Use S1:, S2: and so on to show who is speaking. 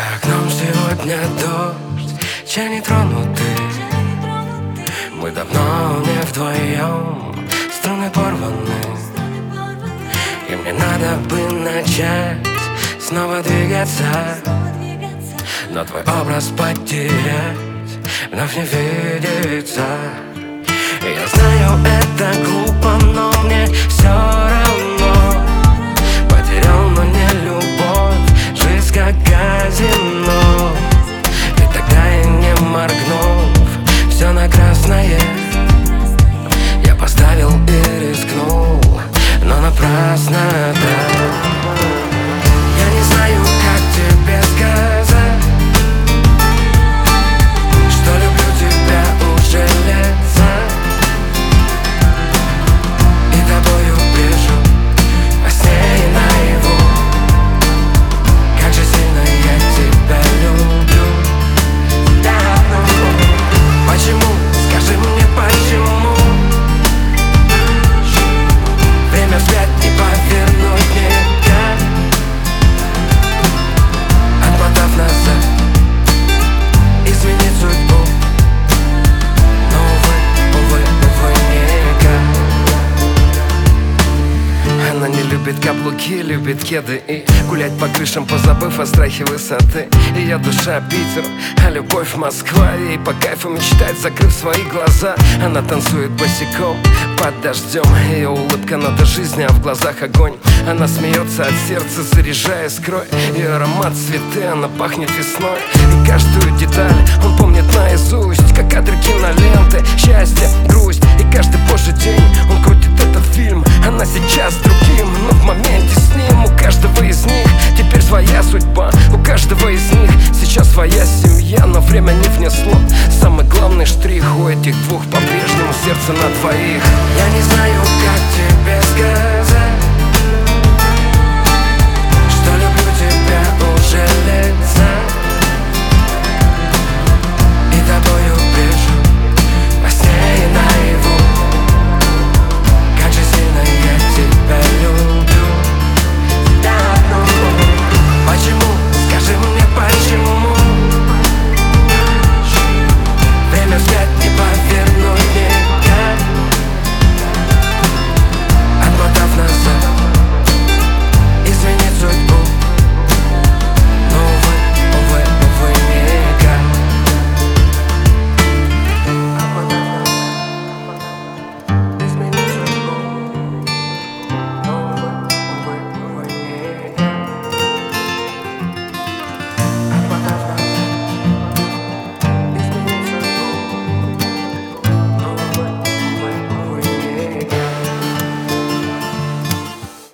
S1: окном сегодня дождь, чай не тронутый. Мы давно не вдвоем, струны порваны, и мне надо бы начать снова двигаться, но твой образ потерять вновь не видится. И я знаю, это глупо, но мне все равно. Потерял, но не любовь, жизнь как казино. И тогда и не моргнув, все на красное я поставил и рискнул, но напрасно, да. Я не знаю, как тебе сказать, что люблю тебя уже лет за. И тобою брежу во сне и наяву. Как же сильно я тебя люблю, да. Почему? Скажи мне, почему? Время вспять не повернуть никак, отмотав назад, изменить судьбу. Но увы, никак. Она не любит каблуки, любит кеды и гулять по крышам, позабыв о страхе высоты. Ее душа Питер, а любовь Москва. Ей по кайфу мечтать, закрыв свои глаза. Она танцует босиком под дождем. Ее улыбка надо жизни, а в глазах огонь. Она смеется от сердца, заряжая скрой. Ее аромат цветы, она пахнет весной. И каждую деталь он помнит наизусть, как кадры киноленты. Счастье, грусть, и каждый божий день он крутит этот фильм. Она сейчас с другим, но в моменте с ним. У каждого из них теперь своя судьба, у каждого из них сейчас своя семья. Но время не внесло самый главный штрих. У этих двух по-прежнему сердце на двоих. Я не знаю, как тебе